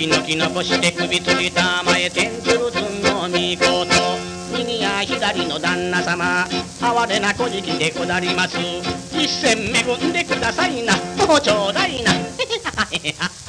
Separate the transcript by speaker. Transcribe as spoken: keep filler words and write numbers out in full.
Speaker 1: きのき残して首つりたまえてんつるつんのみこと右や左の旦那様哀れな小じきでござります。一銭恵んでくださいなもうちょうだいな